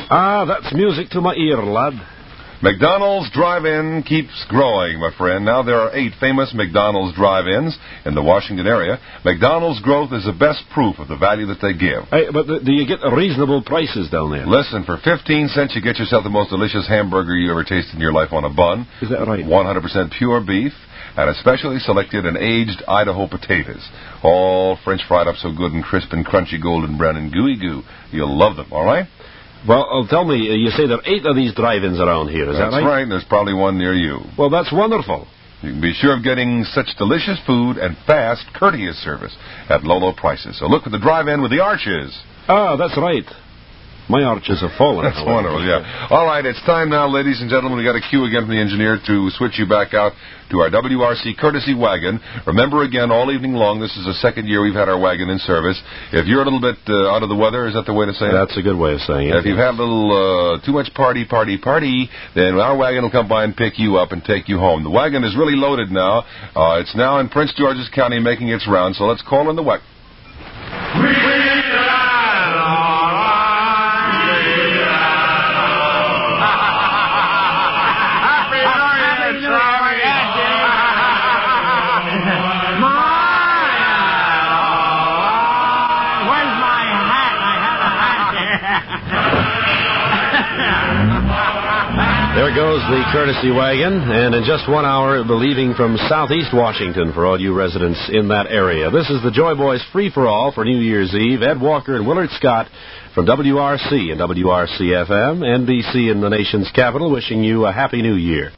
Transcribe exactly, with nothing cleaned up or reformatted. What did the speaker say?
Ah, that's music to my ear, lad. McDonald's Drive-In keeps growing, my friend. Now there are eight famous McDonald's Drive-Ins in the Washington area. McDonald's growth is the best proof of the value that they give. Hey, but do you get reasonable prices down there? Listen, for fifteen cents you get yourself the most delicious hamburger you ever tasted in your life on a bun. Is that right? one hundred percent pure beef and especially selected and aged Idaho potatoes. All French fried up so good and crisp and crunchy, golden brown and gooey goo. You'll love them, all right? Well, uh, tell me, uh, you say there are eight of these drive-ins around here, is That's that right? right. There's probably one near you. Well, that's wonderful. You can be sure of getting such delicious food and fast, courteous service at low, low prices. So look for the drive-in with the arches. Ah, that's right. My arches have fallen. That's wonderful, yeah. All right, it's time now, ladies and gentlemen. We got a cue again from the engineer to switch you back out to our W R C courtesy wagon. Remember, again, all evening long, this is the second year we've had our wagon in service. If you're a little bit uh, out of the weather, is that the way to say it? That's a good way of saying it. If you've had a little uh, too much party, party, party, then our wagon will come by and pick you up and take you home. The wagon is really loaded now. Uh, it's now in Prince George's County making its round, so let's call in the wagon. There goes the courtesy wagon, and in just one hour it will be leaving from southeast Washington for all you residents in that area. This is the Joy Boys Free-for-All for New Year's Eve. Ed Walker and Willard Scott from W R C and W R C F M, N B C in the nation's capital, wishing you a Happy New Year.